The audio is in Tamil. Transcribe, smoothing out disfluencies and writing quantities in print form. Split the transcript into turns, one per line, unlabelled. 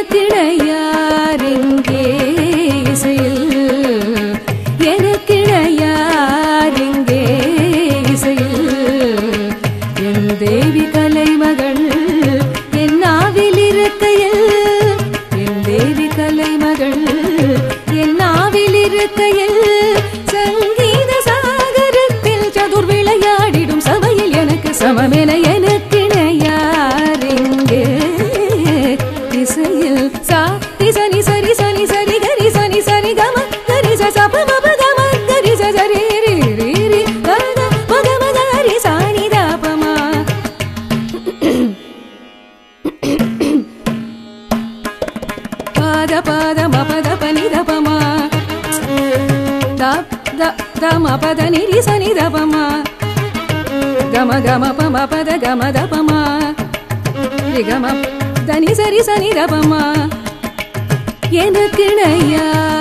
எனக்கிணையாரிங்கே இசையில் எனக்கிணையாரிங்கே இசையில் என் தேவி கலைமகள் என் நாவில் இருக்கையில் என் தேவி கலைமகள் என் நாவில் இருக்கையில் சங்கீத சாகரத்தில் சதுர் விளையாடிடும் சபையில் எனக்கு சமமென எனக்கிணையாரிங்கே இசையில் சா சனி சரி சனி சரி கரி சனி சரி கம கரி சப மப கம கரி சரி ரி ரி ரி கத மக மக ஹரி சாணி தாபமா பாத பாத மபத பனி தபமா தப் த த மபத நிரி சனி தபமா கம கம பம பத கம தபமா ரி கம தனி சரி சனி தபமா எனக்கிணையா